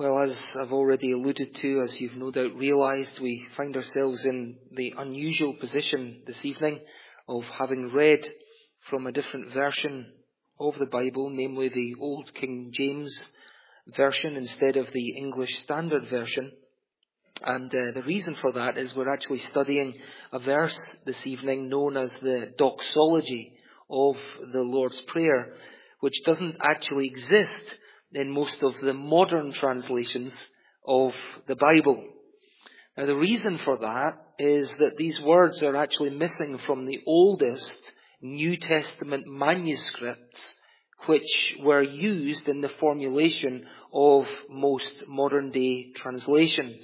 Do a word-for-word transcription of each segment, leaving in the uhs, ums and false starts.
Well, as I've already alluded to, as you've no doubt realised, we find ourselves in the unusual position this evening of having read from a different version of the Bible, namely the Old King James Version instead of the English Standard Version. And uh, the reason for that is we're actually studying a verse this evening known as the doxology of the Lord's Prayer, which doesn't actually exist in most of the modern translations of the Bible. Now, the reason for that is that these words are actually missing from the oldest New Testament manuscripts which were used in the formulation of most modern-day translations.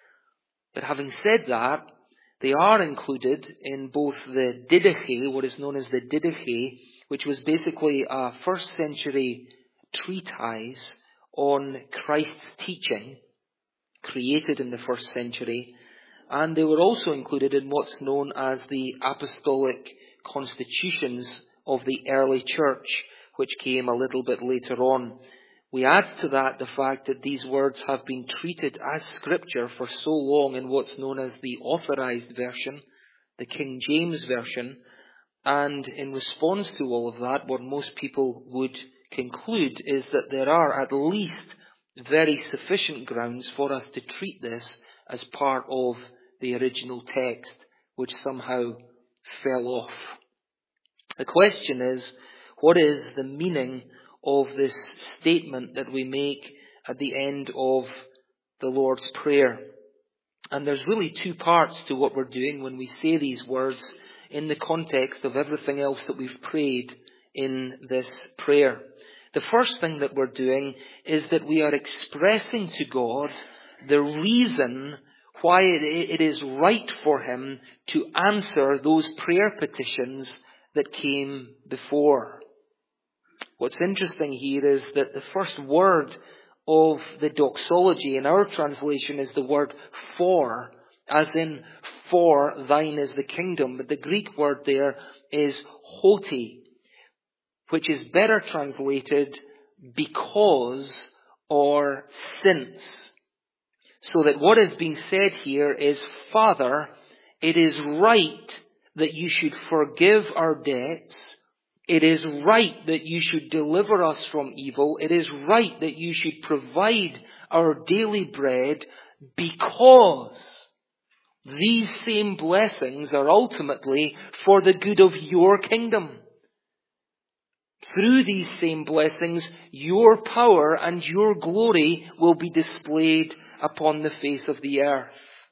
But having said that, they are included in both the Didache, what is known as the Didache, which was basically a first century treatise on Christ's teaching, created in the first century, and they were also included in what's known as the Apostolic Constitutions of the early church, which came a little bit later on. We add to that the fact that these words have been treated as scripture for so long in what's known as the Authorized Version, the King James Version, and in response to all of that, what most people would conclude is that there are at least very sufficient grounds for us to treat this as part of the original text, which somehow fell off. The question is, what is the meaning of this statement that we make at the end of the Lord's Prayer? And there's really two parts to what we're doing when we say these words in the context of everything else that we've prayed in this prayer. The first thing that we're doing is that we are expressing to God the reason why it is right for Him to answer those prayer petitions that came before. What's interesting here is that the first word of the doxology in our translation is the word for, as in, for thine is the kingdom. But the Greek word there is hoti, which is better translated because or since. So that what is being said here is, Father, it is right that you should forgive our debts. It is right that you should deliver us from evil. It is right that you should provide our daily bread, because these same blessings are ultimately for the good of your kingdom. Through these same blessings, your power and your glory will be displayed upon the face of the earth.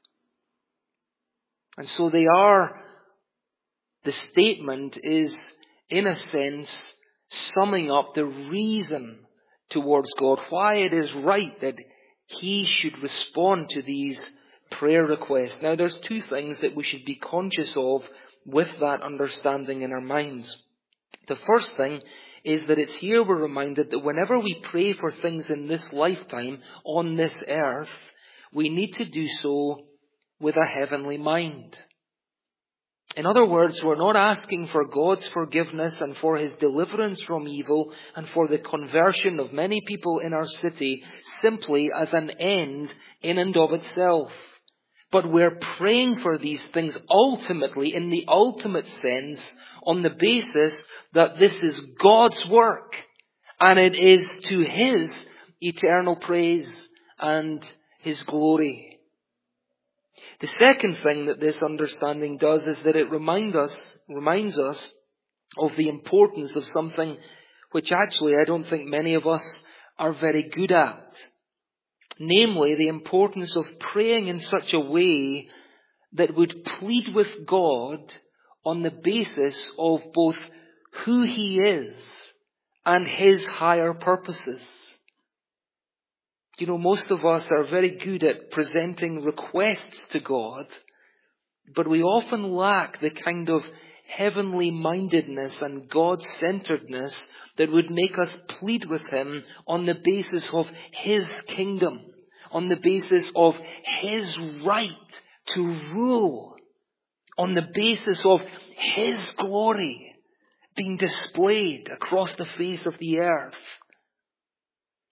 And so they are, the statement is, in a sense, summing up the reason towards God, why it is right that He should respond to these prayer requests. Now, there's two things that we should be conscious of with that understanding in our minds. The first thing is that it's here we're reminded that whenever we pray for things in this lifetime, on this earth, we need to do so with a heavenly mind. In other words, we're not asking for God's forgiveness and for His deliverance from evil and for the conversion of many people in our city simply as an end in and of itself. But we're praying for these things ultimately, in the ultimate sense, on the basis that this is God's work and it is to His eternal praise and His glory. The second thing that this understanding does is that it remind us, reminds us of the importance of something which actually I don't think many of us are very good at. Namely, the importance of praying in such a way that would plead with God on the basis of both who He is and His higher purposes. You know, most of us are very good at presenting requests to God, but we often lack the kind of heavenly mindedness and God-centeredness that would make us plead with Him on the basis of His kingdom, on the basis of His right to rule, on the basis of His glory being displayed across the face of the earth.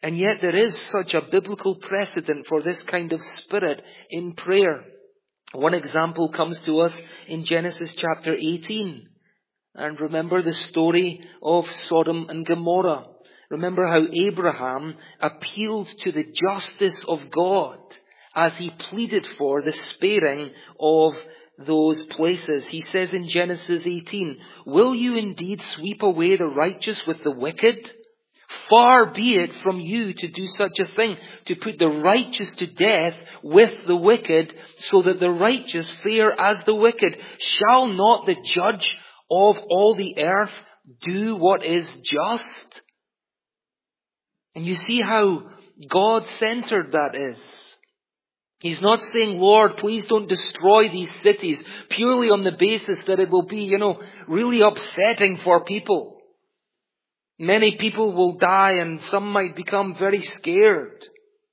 And yet there is such a biblical precedent for this kind of spirit in prayer. One example comes to us in Genesis chapter eighteen. And remember the story of Sodom and Gomorrah. Remember how Abraham appealed to the justice of God as he pleaded for the sparing of those places. He says in Genesis eighteen, "Will you indeed sweep away the righteous with the wicked? Far be it from you to do such a thing, to put the righteous to death with the wicked, so that the righteous fare as the wicked. Shall not the judge of all the earth do what is just?" And you see how God-centered that is. He's not saying, "Lord, please don't destroy these cities," purely on the basis that it will be, you know, really upsetting for people. Many people will die and some might become very scared.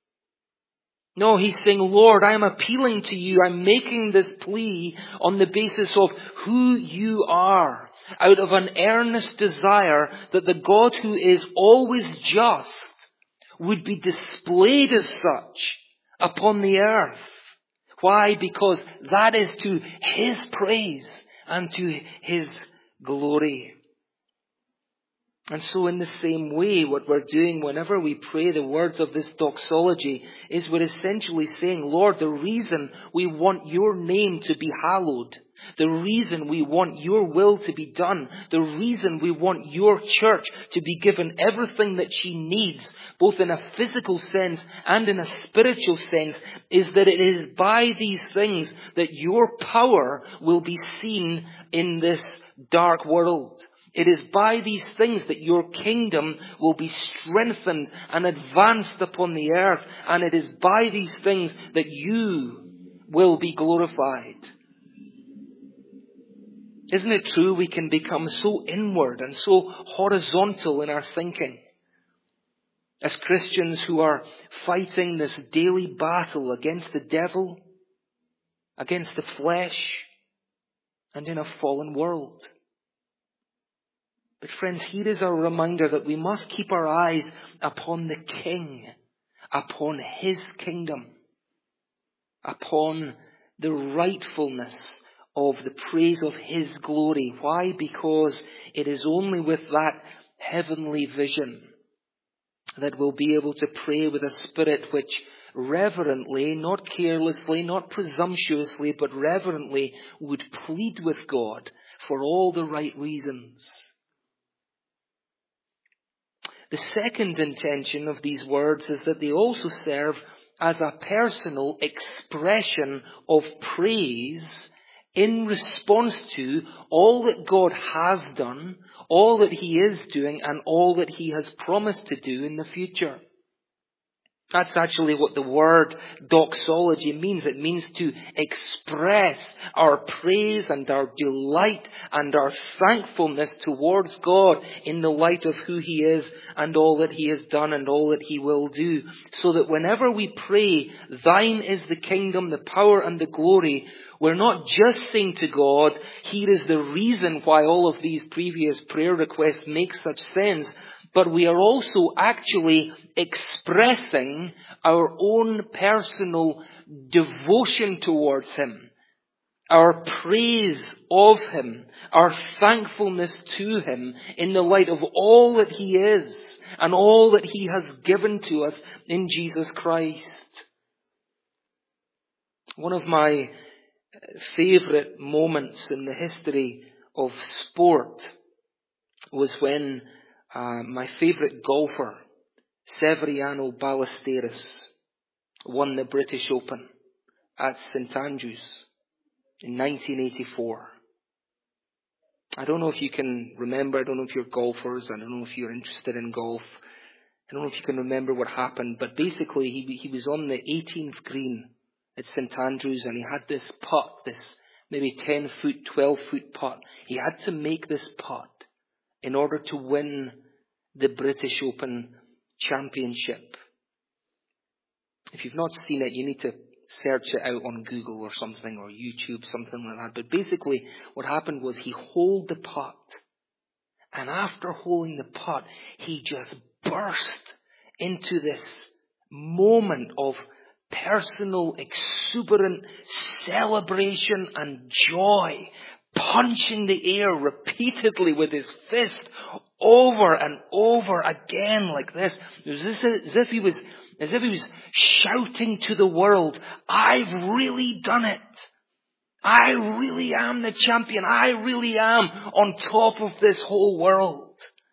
No, he's saying, "Lord, I am appealing to you. I'm making this plea on the basis of who you are, out of an earnest desire that the God who is always just would be displayed as such upon the earth." Why? Because that is to His praise and to His glory. And so in the same way, what we're doing whenever we pray the words of this doxology is we're essentially saying, "Lord, the reason we want your name to be hallowed, the reason we want your will to be done, the reason we want your church to be given everything that she needs, both in a physical sense and in a spiritual sense, is that it is by these things that your power will be seen in this dark world. It is by these things that your kingdom will be strengthened and advanced upon the earth. And it is by these things that you will be glorified." Isn't it true we can become so inward and so horizontal in our thinking? As Christians who are fighting this daily battle against the devil, against the flesh, and in a fallen world. But friends, here is our reminder that we must keep our eyes upon the King, upon His kingdom, upon the rightfulness of the praise of His glory. Why? Because it is only with that heavenly vision that we'll be able to pray with a spirit which reverently, not carelessly, not presumptuously, but reverently would plead with God for all the right reasons. The second intention of these words is that they also serve as a personal expression of praise in response to all that God has done, all that He is doing, and all that He has promised to do in the future. That's actually what the word doxology means. It means to express our praise and our delight and our thankfulness towards God in the light of who He is and all that He has done and all that He will do. So that whenever we pray, "Thine is the kingdom, the power and the glory," we're not just saying to God, "Here is the reason why all of these previous prayer requests make such sense," but we are also actually expressing our own personal devotion towards Him, our praise of Him, our thankfulness to Him in the light of all that He is and all that He has given to us in Jesus Christ. One of my favorite moments in the history of sport was when Uh, my favourite golfer, Severiano Ballesteros, won the British Open at St Andrews in nineteen eighty-four. I don't know if you can remember, I don't know if you're golfers, I don't know if you're interested in golf, I don't know if you can remember what happened, but basically he, he was on the eighteenth green at St Andrews and he had this putt, this maybe ten foot, twelve foot putt. He had to make this putt in order to win the British Open Championship. If you've not seen it, you need to search it out on Google or something, or YouTube, something like that. But basically, what happened was he holed the putt. And after holding the putt, he just burst into this moment of personal, exuberant celebration and joy, punching the air repeatedly with his fist over and over again like this. It was as if he was, as if he was shouting to the world, I've really done it. I really am the champion. I really am on top of this whole world.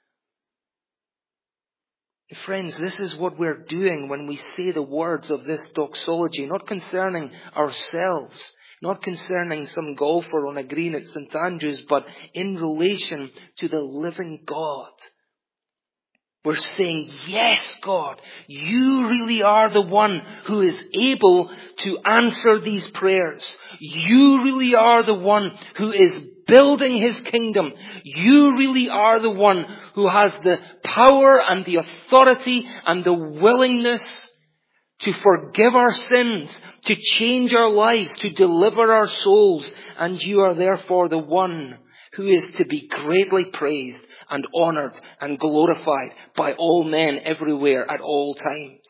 Friends, this is what we're doing when we say the words of this doxology, not concerning ourselves, not concerning some golfer on a green at Saint Andrews, but in relation to the living God. We're saying, yes, God, you really are the one who is able to answer these prayers. You really are the one who is building his kingdom. You really are the one who has the power and the authority and the willingness to forgive our sins, to change our lives, to deliver our souls. And you are therefore the one who is to be greatly praised and honored and glorified by all men everywhere at all times.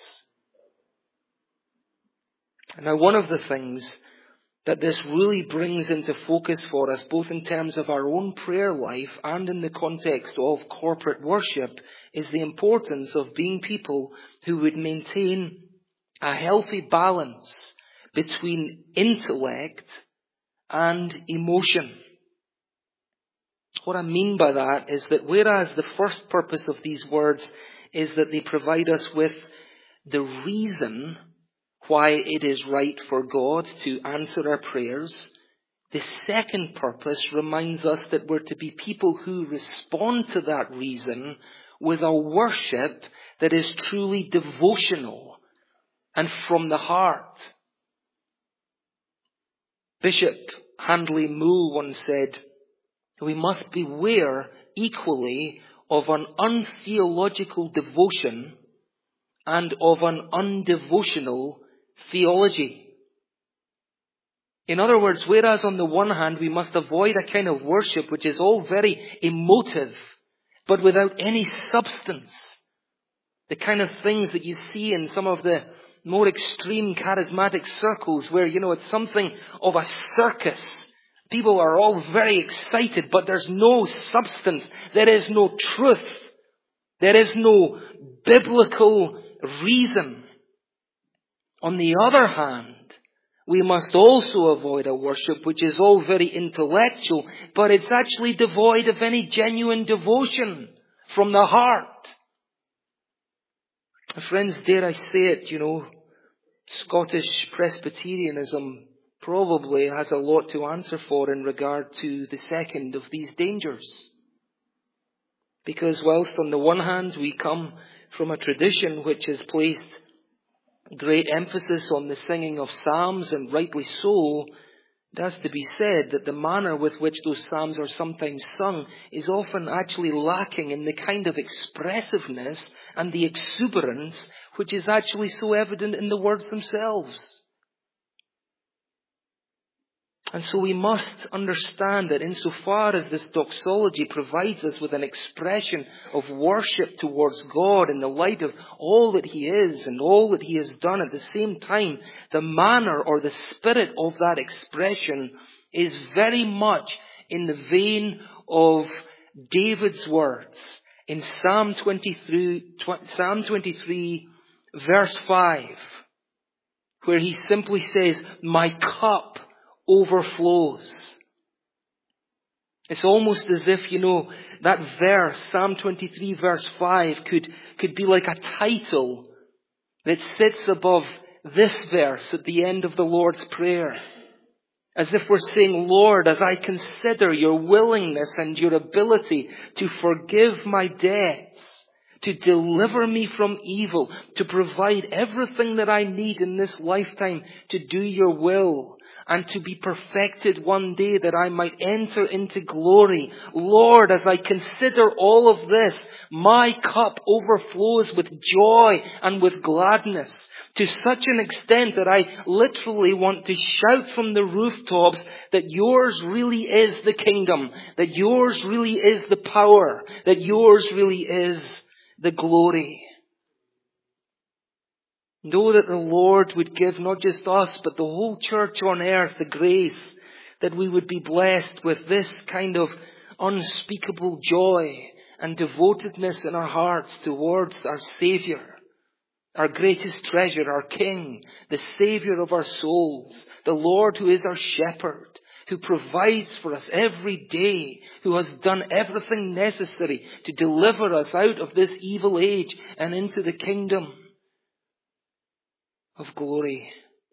Now, one of the things that this really brings into focus for us, both in terms of our own prayer life and in the context of corporate worship, is the importance of being people who would maintain a healthy balance between intellect and emotion. What I mean by that is that whereas the first purpose of these words is that they provide us with the reason why it is right for God to answer our prayers, the second purpose reminds us that we're to be people who respond to that reason with a worship that is truly devotional and from the heart. Bishop Handley Moule once said, we must beware equally of an untheological devotion and of an undevotional theology. In other words, whereas on the one hand we must avoid a kind of worship which is all very emotive, but without any substance. The kind of things that you see in some of the more extreme charismatic circles where, you know, it's something of a circus. People are all very excited, but there's no substance. There is no truth. There is no biblical reason. On the other hand, we must also avoid a worship which is all very intellectual, but it's actually devoid of any genuine devotion from the heart. Friends, dare I say it, you know, Scottish Presbyterianism probably has a lot to answer for in regard to the second of these dangers. Because whilst on the one hand we come from a tradition which has placed great emphasis on the singing of psalms, and rightly so, it has to be said that the manner with which those psalms are sometimes sung is often actually lacking in the kind of expressiveness and the exuberance which is actually so evident in the words themselves. And so we must understand that insofar as this doxology provides us with an expression of worship towards God in the light of all that He is and all that He has done, at the same time, the manner or the spirit of that expression is very much in the vein of David's words in Psalm twenty-three, Psalm twenty-three, verse five, where he simply says, "My cup overflows." It's almost as if, you know, that verse, Psalm twenty-three verse five, could, could be like a title that sits above this verse at the end of the Lord's Prayer. As if we're saying, Lord, as I consider your willingness and your ability to forgive my debts, to deliver me from evil, to provide everything that I need in this lifetime to do your will, and to be perfected one day that I might enter into glory. Lord, as I consider all of this, my cup overflows with joy and with gladness, to such an extent that I literally want to shout from the rooftops that yours really is the kingdom, that yours really is the power, that yours really is the glory. Know that the Lord would give not just us, but the whole church on earth the grace that we would be blessed with this kind of unspeakable joy and devotedness in our hearts towards our Saviour, our greatest treasure, our King, the Saviour of our souls, the Lord who is our shepherd, who provides for us every day, who has done everything necessary to deliver us out of this evil age and into the kingdom of glory.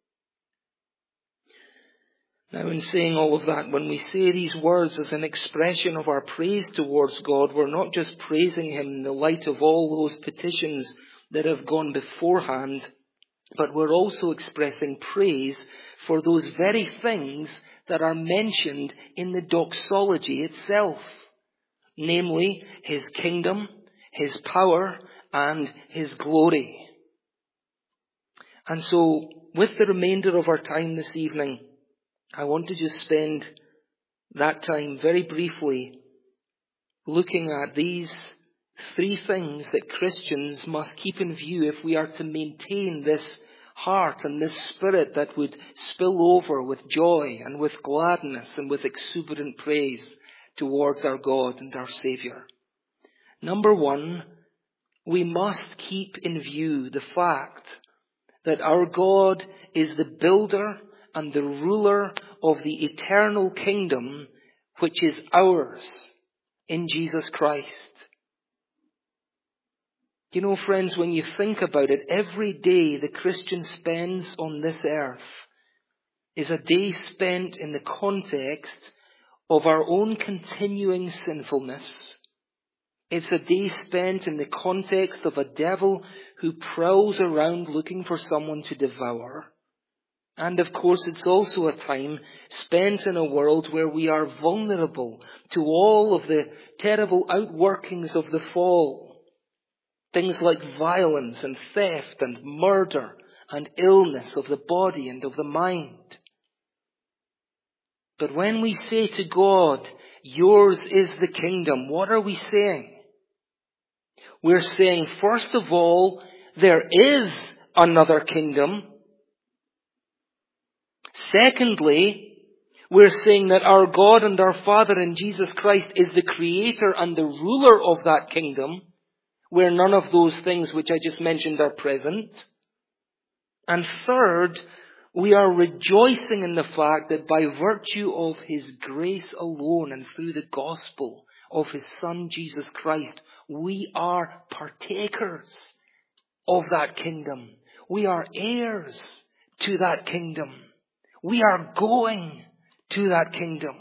Now, in saying all of that, when we say these words as an expression of our praise towards God, we're not just praising Him in the light of all those petitions that have gone beforehand, but we're also expressing praise for those very things that are mentioned in the doxology itself, namely His kingdom, His power, and His glory. And so, with the remainder of our time this evening, I want to just spend that time very briefly looking at these three things that Christians must keep in view if we are to maintain this heart and this spirit that would spill over with joy and with gladness and with exuberant praise towards our God and our Saviour. Number one, we must keep in view the fact that our God is the builder and the ruler of the eternal kingdom which is ours in Jesus Christ. You know, friends, when you think about it, every day the Christian spends on this earth is a day spent in the context of our own continuing sinfulness. It's a day spent in the context of a devil who prowls around looking for someone to devour. And of course, it's also a time spent in a world where we are vulnerable to all of the terrible outworkings of the fall. Things like violence and theft and murder and illness of the body and of the mind. But when we say to God, yours is the kingdom, what are we saying? We're saying, first of all, there is another kingdom. Secondly, we're saying that our God and our Father in Jesus Christ is the creator and the ruler of that kingdom, where none of those things which I just mentioned are present. And third, we are rejoicing in the fact that by virtue of His grace alone and through the gospel of His Son Jesus Christ, we are partakers of that kingdom. We are heirs to that kingdom. We are going to that kingdom.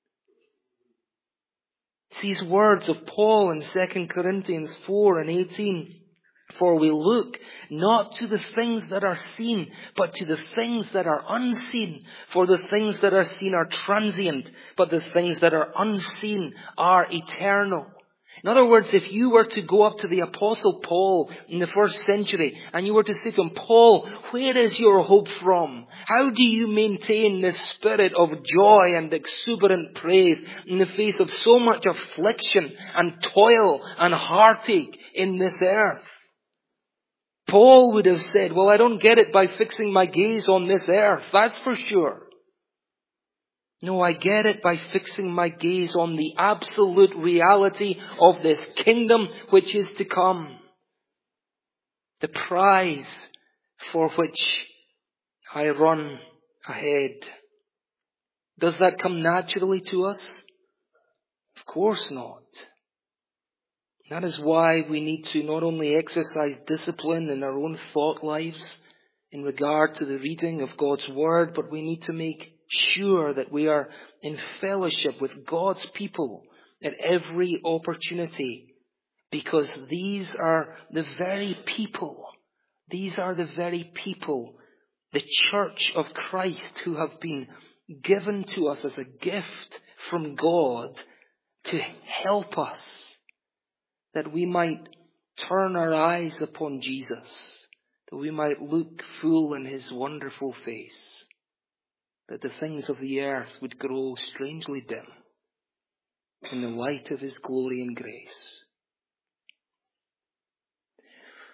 These words of Paul in Second Corinthians four and eighteen. For we look not to the things that are seen, but to the things that are unseen. For the things that are seen are transient, but the things that are unseen are eternal. In other words, if you were to go up to the Apostle Paul in the first century and you were to say to him, Paul, where is your hope from? How do you maintain this spirit of joy and exuberant praise in the face of so much affliction and toil and heartache in this earth? Paul would have said, well, I don't get it by fixing my gaze on this earth, that's for sure. No, I get it by fixing my gaze on the absolute reality of this kingdom which is to come. The prize for which I run ahead. Does that come naturally to us? Of course not. That is why we need to not only exercise discipline in our own thought lives in regard to the reading of God's Word, but we need to make sure that we are in fellowship with God's people at every opportunity, because these are the very people, these are the very people, the church of Christ, who have been given to us as a gift from God to help us, that we might turn our eyes upon Jesus, that we might look full in His wonderful face, that the things of the earth would grow strangely dim in the light of His glory and grace.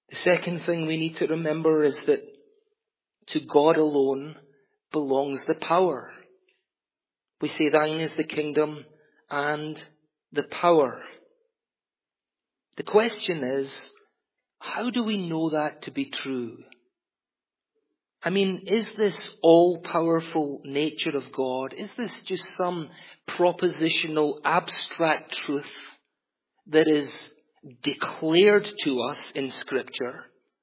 The second thing we need to remember is that to God alone belongs the power. We say, thine is the kingdom and the power. The question is, how do we know that to be true? I mean, is this all-powerful nature of God, is this just some propositional, abstract truth that is declared to us in Scripture?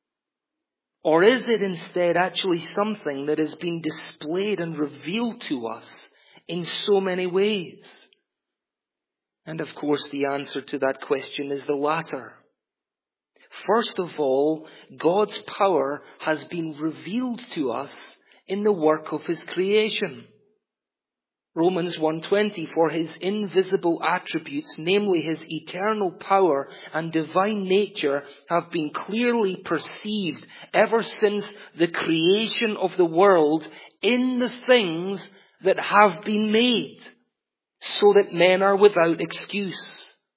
Or is it instead actually something that has been displayed and revealed to us in so many ways? And of course, the answer to that question is the latter. First of all, God's power has been revealed to us in the work of His creation. Romans one twenty, for His invisible attributes, namely His eternal power and divine nature, have been clearly perceived ever since the creation of the world in the things that have been made, so that men are without excuse.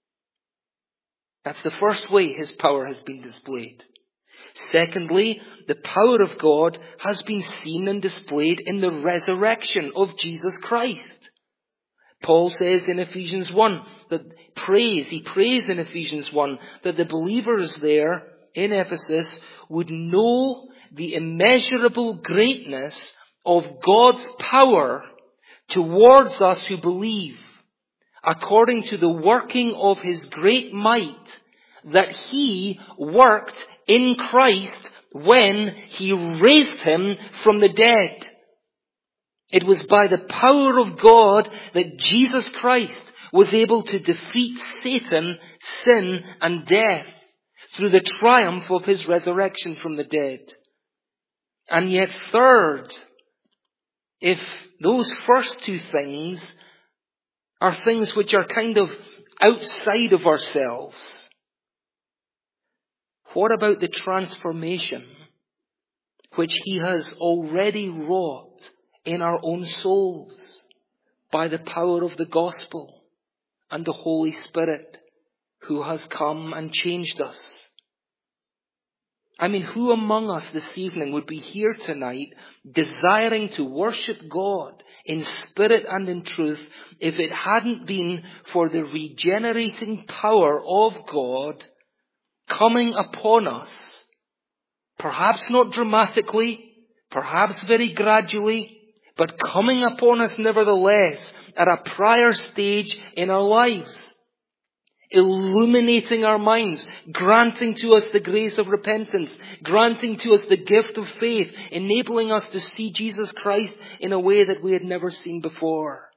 That's the first way His power has been displayed. Secondly, the power of God has been seen and displayed in the resurrection of Jesus Christ. Paul says in Ephesians one that praise, he prays in Ephesians one that the believers there in Ephesus would know the immeasurable greatness of God's power towards us who believe, according to the working of His great might that He worked in Christ when He raised Him from the dead. It was by the power of God that Jesus Christ was able to defeat Satan, sin, and death through the triumph of His resurrection from the dead. And yet third, if those first two things are things which are kind of outside of ourselves, what about the transformation which He has already wrought in our own souls by the power of the gospel and the Holy Spirit who has come and changed us? I mean, who among us this evening would be here tonight desiring to worship God in spirit and in truth if it hadn't been for the regenerating power of God coming upon us, perhaps not dramatically, perhaps very gradually, but coming upon us nevertheless at a prior stage in our lives, illuminating our minds, granting to us the grace of repentance, granting to us the gift of faith, enabling us to see Jesus Christ in a way that we had never seen before.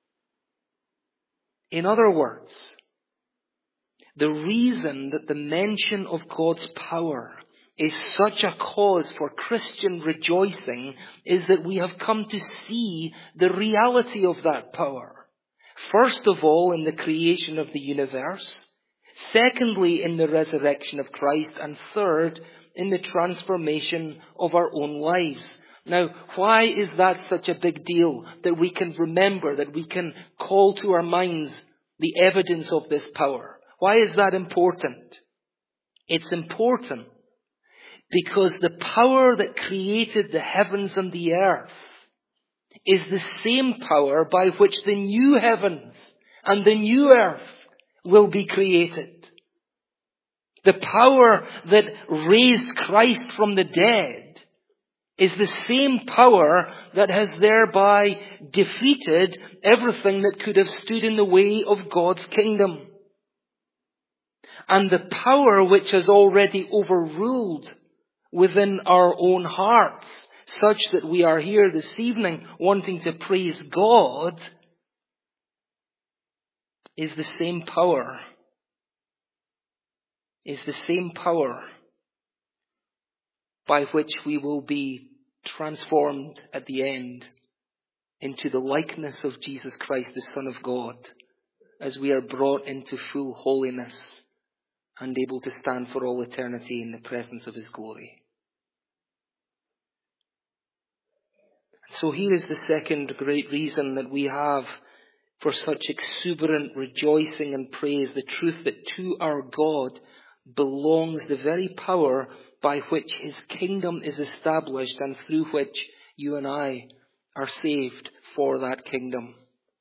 In other words, the reason that the mention of God's power is such a cause for Christian rejoicing is that we have come to see the reality of that power. First of all, in the creation of the universe. Secondly, in the resurrection of Christ. And third, in the transformation of our own lives. Now, why is that such a big deal that we can remember, that we can call to our minds the evidence of this power? Why is that important? It's important because the power that created the heavens and the earth is the same power by which the new heavens and the new earth will be created. The power that raised Christ from the dead is the same power that has thereby defeated everything that could have stood in the way of God's kingdom. And the power which has already overruled within our own hearts, such that we are here this evening wanting to praise God, is the same power, is the same power by which we will be transformed at the end into the likeness of Jesus Christ, the Son of God, as we are brought into full holiness and able to stand for all eternity in the presence of His glory. So here is the second great reason that we have for such exuberant rejoicing and praise, the truth that to our God belongs the very power by which his kingdom is established and through which you and I are saved for that kingdom.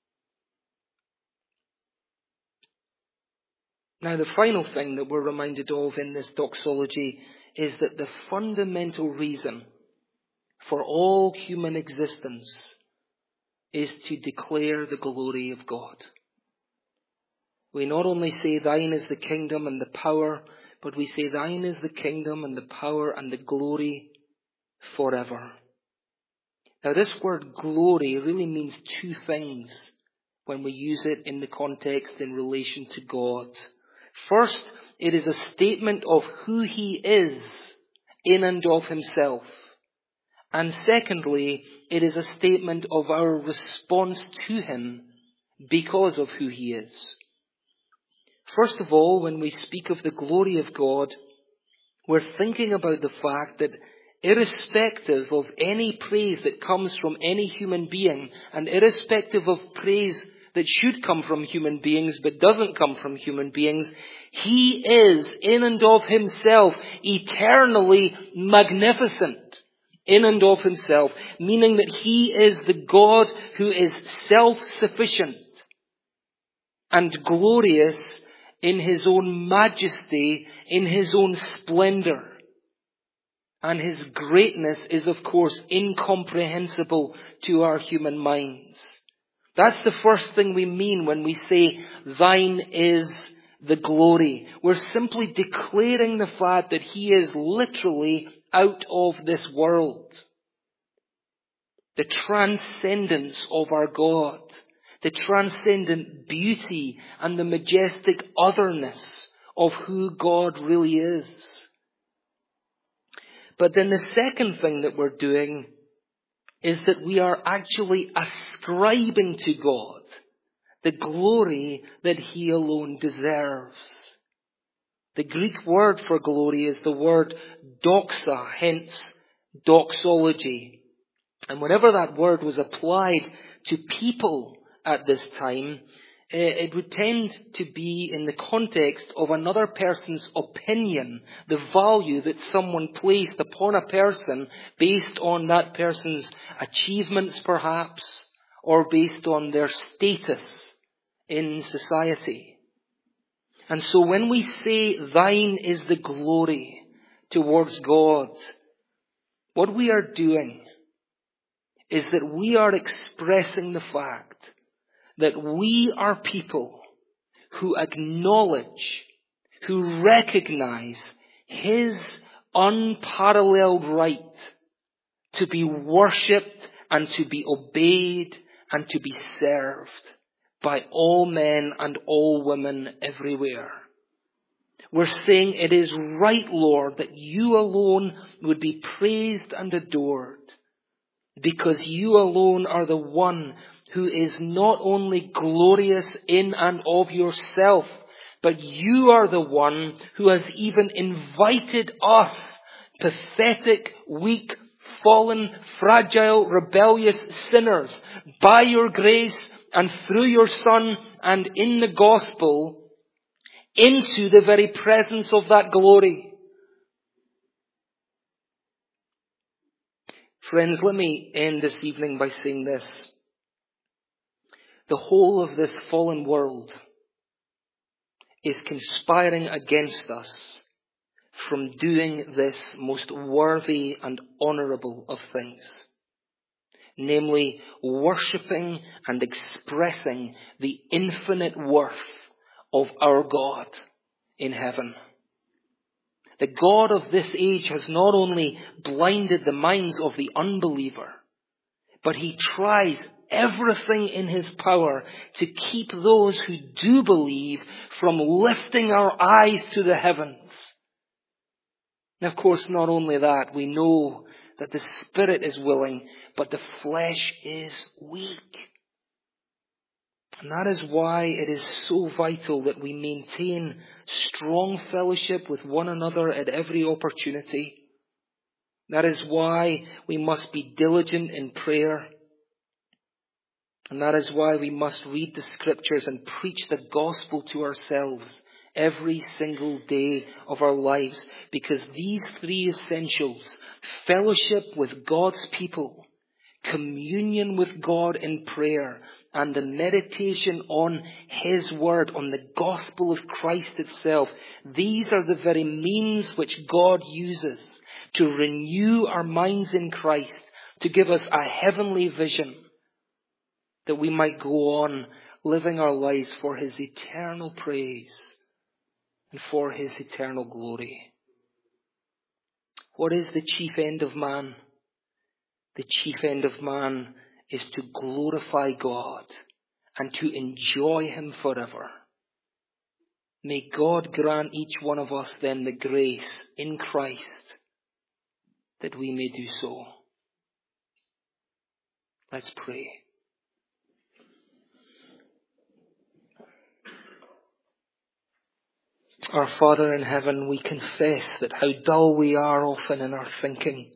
Now, the final thing that we're reminded of in this doxology is that the fundamental reason for all human existence is to declare the glory of God. We not only say, thine is the kingdom and the power, but we say, thine is the kingdom and the power and the glory forever. Now, this word glory really means two things when we use it in the context in relation to God. First, it is a statement of who he is in and of himself. And secondly, it is a statement of our response to him because of who he is. First of all, when we speak of the glory of God, we're thinking about the fact that irrespective of any praise that comes from any human being, and irrespective of praise that should come from human beings but doesn't come from human beings, he is in and of himself eternally magnificent. In and of himself, meaning that he is the God who is self-sufficient and glorious in his own majesty, in his own splendor. And his greatness is, of course, incomprehensible to our human minds. That's the first thing we mean when we say, thine is the glory. We're simply declaring the fact that he is literally out of this world. The transcendence of our God, the transcendent beauty and the majestic otherness of who God really is. But then the second thing that we're doing is that we are actually ascribing to God the glory that he alone deserves. The Greek word for glory is the word doxa, hence doxology. And whenever that word was applied to people at this time, it would tend to be in the context of another person's opinion, the value that someone placed upon a person based on that person's achievements perhaps, or based on their status in society. And so when we say thine is the glory towards God, what we are doing is that we are expressing the fact that we are people who acknowledge, who recognize his unparalleled right to be worshipped and to be obeyed and to be served by all men and all women everywhere. We're saying it is right, Lord, that you alone would be praised and adored, because you alone are the one who is not only glorious in and of yourself, but you are the one who has even invited us, pathetic, weak, fallen, fragile, rebellious sinners, by your grace and through your Son and in the gospel, into the very presence of that glory. Friends, let me end this evening by saying this. The whole of this fallen world is conspiring against us from doing this most worthy and honourable of things. Namely, worshipping and expressing the infinite worth of our God in heaven. The God of this age has not only blinded the minds of the unbeliever, but he tries everything in his power to keep those who do believe from lifting our eyes to the heavens. And of course, not only that, we know that the spirit is willing, but the flesh is weak. And that is why it is so vital that we maintain strong fellowship with one another at every opportunity. That is why we must be diligent in prayer. And that is why we must read the scriptures and preach the gospel to ourselves every single day of our lives, because these three essentials, fellowship with God's people, communion with God in prayer, and the meditation on His Word, on the gospel of Christ itself, these are the very means which God uses to renew our minds in Christ, to give us a heavenly vision, that we might go on living our lives for His eternal praise and for His eternal glory. What is the chief end of man? The chief end of man is to glorify God and to enjoy Him forever. May God grant each one of us then the grace in Christ that we may do so. Let's pray. Our Father in heaven, we confess that how dull we are often in our thinking,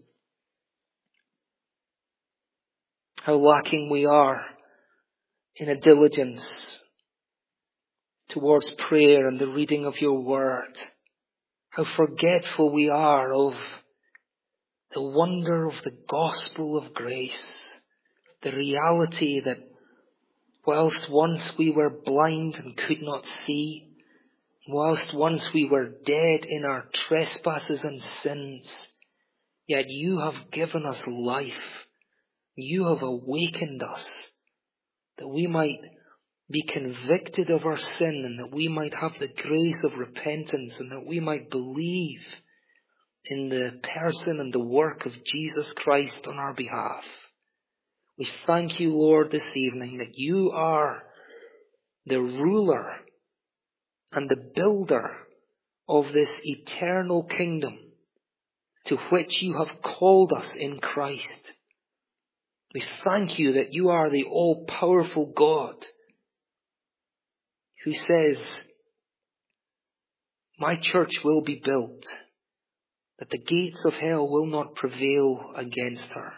how lacking we are in a diligence towards prayer and the reading of your word, how forgetful we are of the wonder of the gospel of grace, the reality that whilst once we were blind and could not see, whilst once we were dead in our trespasses and sins, yet you have given us life. You have awakened us that we might be convicted of our sin, and that we might have the grace of repentance, and that we might believe in the person and the work of Jesus Christ on our behalf. We thank you, Lord, this evening that you are the ruler and the builder of this eternal kingdom to which you have called us in Christ. We thank you that you are the all-powerful God who says, my church will be built, that the gates of hell will not prevail against her.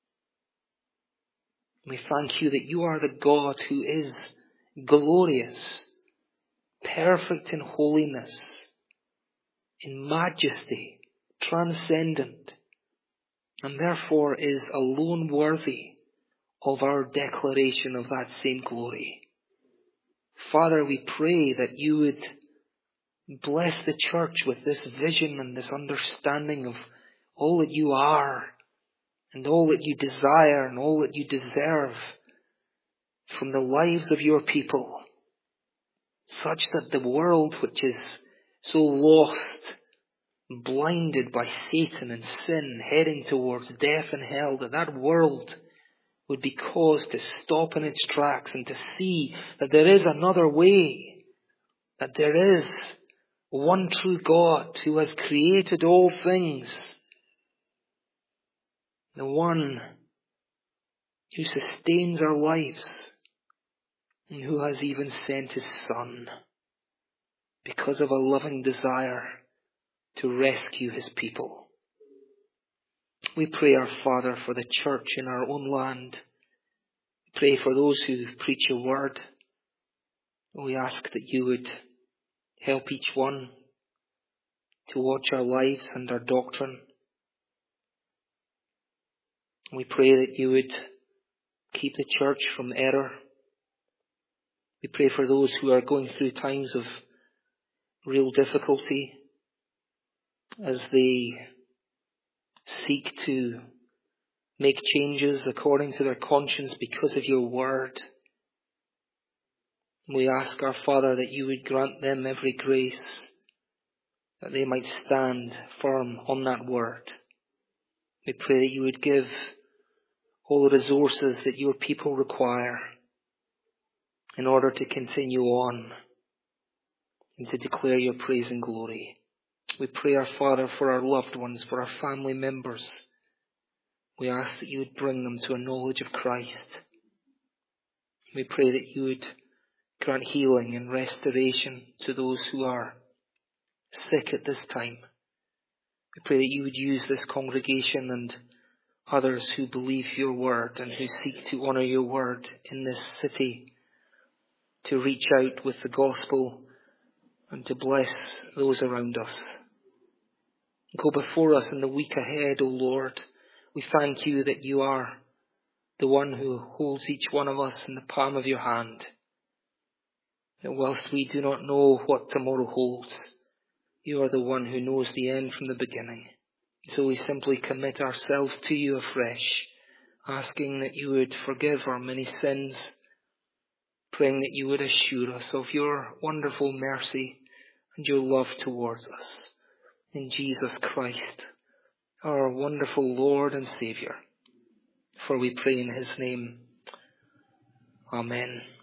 We thank you that you are the God who is glorious, perfect in holiness, in majesty, transcendent, and therefore is alone worthy of our declaration of that same glory. Father, we pray that you would bless the church with this vision and this understanding of all that you are and all that you desire and all that you deserve from the lives of your people, such that the world which is so lost, blinded by Satan and sin, heading towards death and hell, that that world would be caused to stop in its tracks and to see that there is another way, that there is one true God who has created all things, the one who sustains our lives and who has even sent his Son because of a loving desire to rescue his people. We pray, our Father, for the church in our own land. We pray for those who preach your word. We ask that you would help each one to watch our lives and our doctrine. We pray that you would keep the church from error. We pray for those who are going through times of real difficulty as they seek to make changes according to their conscience because of your word. We ask, our Father, that you would grant them every grace, that they might stand firm on that word. We pray that you would give all the resources that your people require in order to continue on and to declare your praise and glory. We pray, our Father, for our loved ones, for our family members. We ask that you would bring them to a knowledge of Christ. We pray that you would grant healing and restoration to those who are sick at this time. We pray that you would use this congregation and others who believe your word and who seek to honour your word in this city to reach out with the gospel and to bless those around us. Go before us in the week ahead, O Lord. We thank you that you are the one who holds each one of us in the palm of your hand. That whilst we do not know what tomorrow holds, you are the one who knows the end from the beginning. So we simply commit ourselves to you afresh, asking that you would forgive our many sins, praying that you would assure us of your wonderful mercy and your love towards us. In Jesus Christ, our wonderful Lord and Saviour. For we pray in his name. Amen.